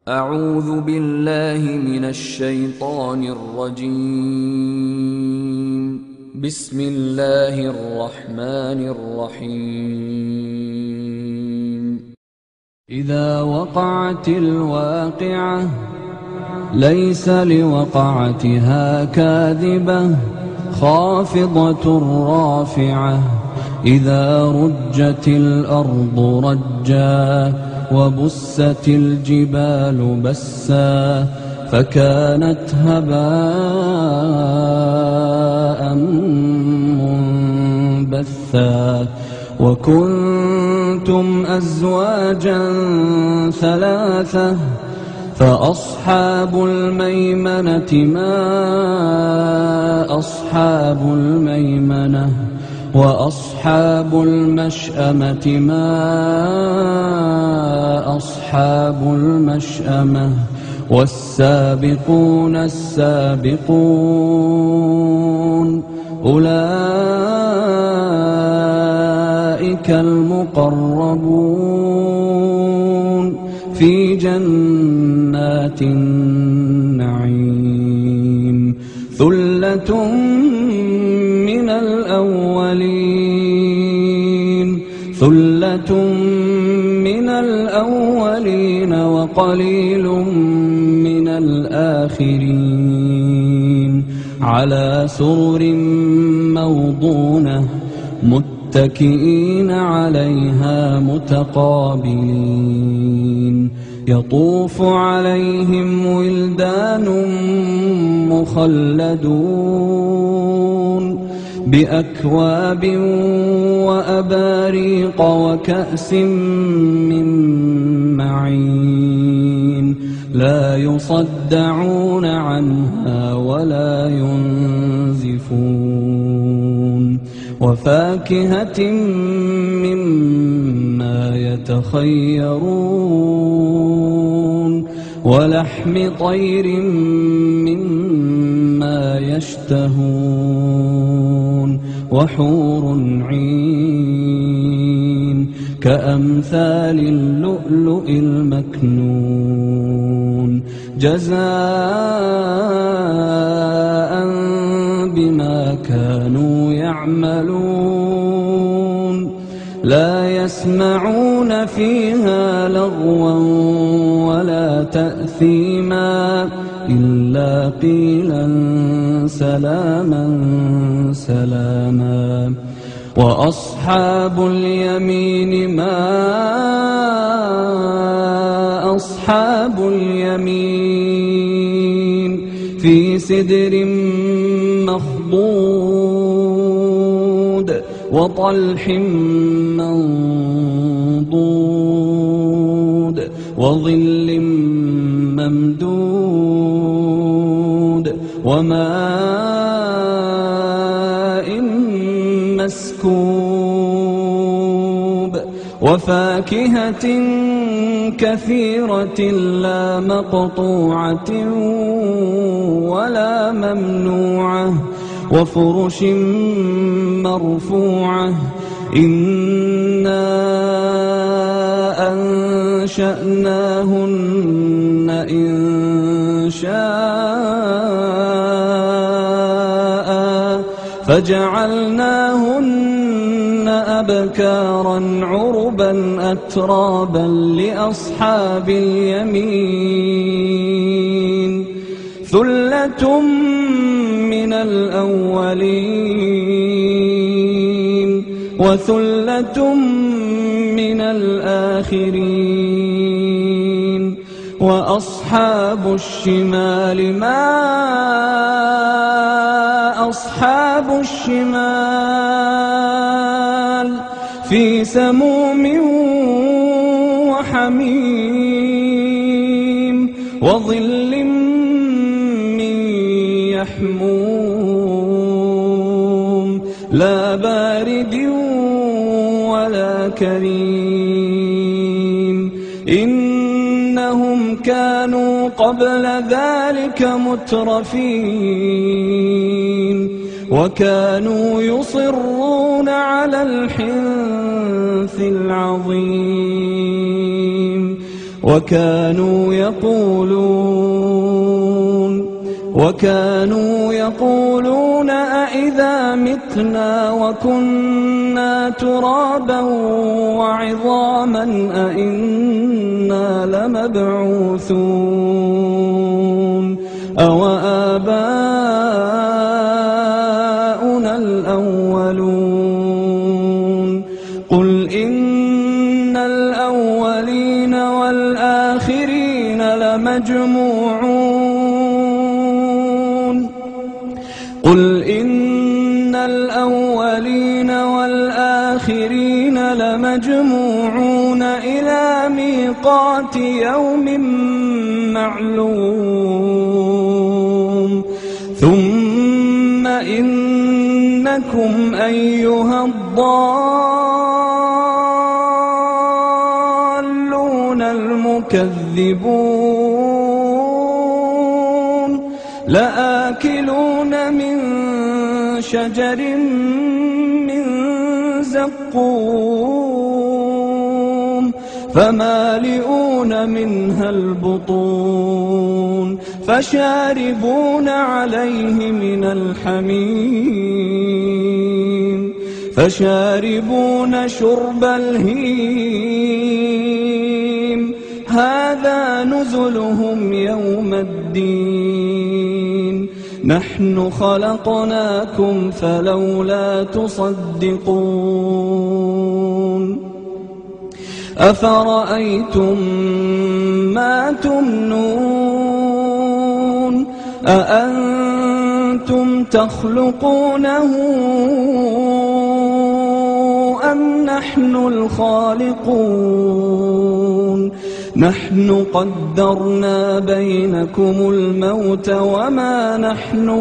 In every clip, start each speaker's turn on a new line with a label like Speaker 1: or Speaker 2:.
Speaker 1: أعوذ بالله من الشيطان الرجيم. بسم الله الرحمن الرحيم. إذا وقعت الواقعة ليس لوقعتها كاذبة خافضة رافعة إذا رجت الأرض رجا وبست الجبال بسا فكانت هباء منبثا وكنتم أزواجا ثلاثة فأصحاب الميمنة ما أصحاب الميمنة وأصحاب المشأمة ما أصحاب المشأمة والسابقون السابقون أولئك المقربون في جنات النعيم ثلة من الأولين ثلة من الأولين وقليل من الآخرين على سرر موضونة متكئين عليها متقابلين يطوف عليهم ولدان مخلدون بأكواب وأباريق وكأس من معين لا يصدعون عنها ولا ينزفون وفاكهة مما يتخيرون ولحم طير مما يشتهون وحور عين كأمثال اللؤلؤ المكنون جزاء بما كانوا يعملون لا يسمعون فيها لغوا ولا تأثيما إلا قيلا سلاما سلاما وأصحاب اليمين ما أصحاب اليمين في سدر مخضود وطلح منضود وظل ممدود وماء مسكوب وفاكهة كثيرة لا مقطوعة ولا ممنوعة وفرش مرفوعة إنا أنشأناهن إنشاء فجعلناهن أبكارا عربا أترابا لأصحاب اليمين ثلة من الأولين وثلة من الآخرين وأصحاب الشمال ما أصحاب الشمال في سموم وحميم وظل من يحموم لا بارد ولا كريم إنهم كانوا قبل ذلك مترفين وكانوا يصرون على الحنث العظيم وكانوا يقولون أإذا متنا وكنا ترابا وعظاما أإنا لمبعوثون أوآباؤنا الأولون قل إن الأولين والآخرين لمجموعون إلى ميقات يوم معلوم ثم إنكم أيها الضالون المكذبون لآكلون من شجر من زقوم فمالئون منها البطون فشاربون عليه من الحميم فشاربون شرب الهيم هذا نزلهم يوم الدين نحن خلقناكم فلولا تصدقون أفرأيتم ما تمنون أأنتم تخلقونه أم نحن الخالقون نحن قدرنا بينكم الموت وما نحن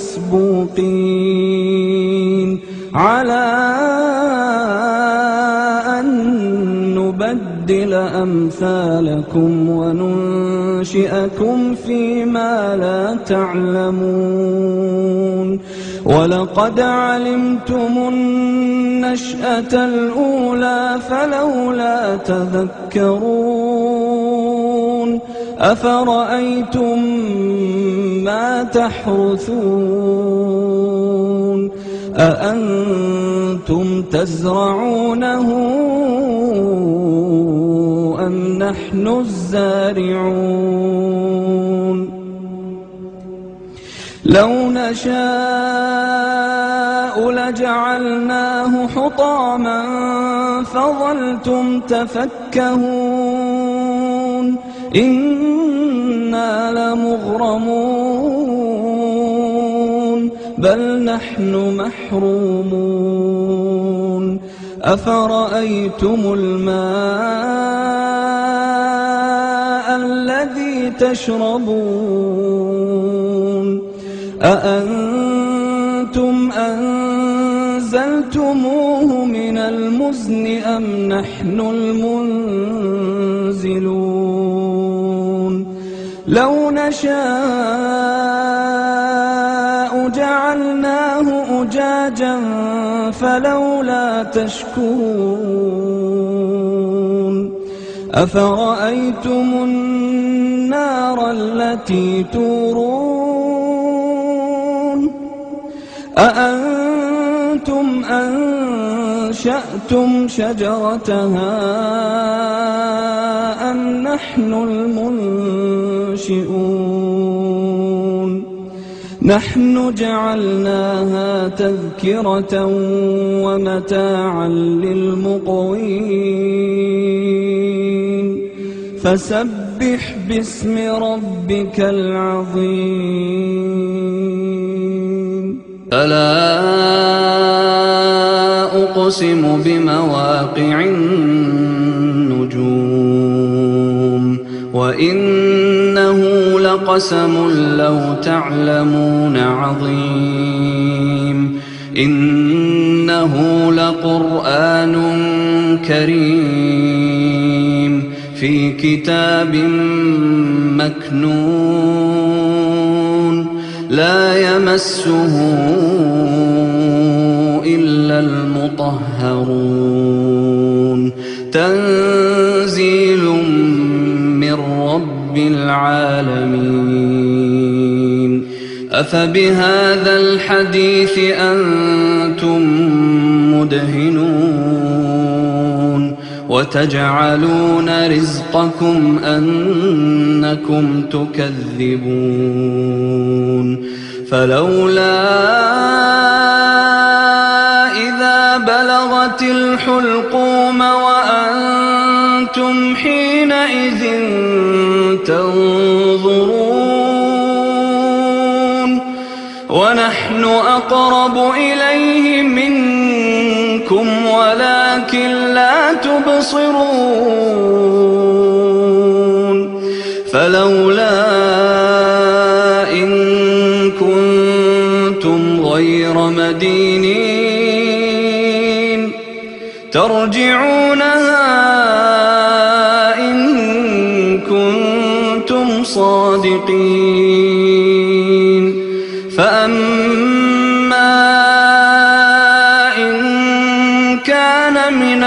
Speaker 1: بمسبوقين على أن نبدل أمثالكم وننشئكم فيما لا تعلمون ولقد علمتم النشأة الأولى فلولا تذكرون أفرأيتم ما تحرثون أأنتم تزرعونه أم نحن الزارعون لو نشاء لجعلناه حطاما فظلتم تفكهون إنا لمغرمون بل نحن محرومون أفرأيتم الماء الذي تشربون أأنتم أنزلتموه من المزن أم نحن المنزلون لو نشاء جعلناه أجاجا فلولا تشكرون أفرأيتم النار التي تورون أأنتم أنشأتم شجرتها أم نحن المنشئون نحن جعلناها تذكرة ومتاعا للمقوين فسبح باسم ربك العظيم
Speaker 2: ألا أقسم بمواقع النجوم وإنه لقسم لو تعلمون عظيم إنه لقرآن كريم في كتاب مكنون لا يمسه إلا المطهرون تنزيل العالمين. أفبهذا الحديث أنتم مدهنون وتجعلون رزقكم أنكم تكذبون. فلولا إذا بلغت الحلقوم وأنتم حينئذ تنظرون ونحن أقرب إليه منكم ولكن لا تبصرون. فلولا إن كنتم غير مدينين ترجعونها إن كنتم صادقين. فأما إن كان من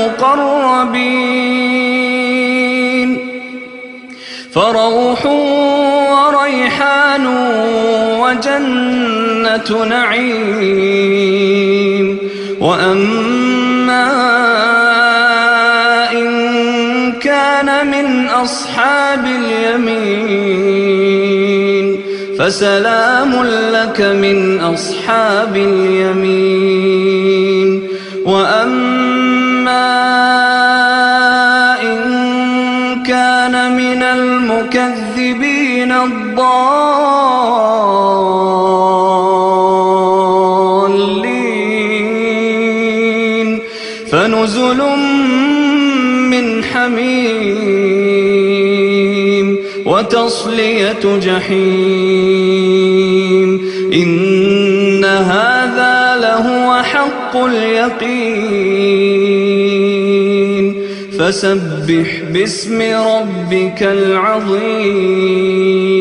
Speaker 2: المقربين فروح وريحان وجنة نعيم. وأما إن كان من أصحاب اليمين فسلام لك من أصحاب اليمين. وأما إن كان من المكذبين الضالين فنزل من حميم وتصلية جحيم. إن هذا لهو حق اليقين. فسبح باسم ربك العظيم.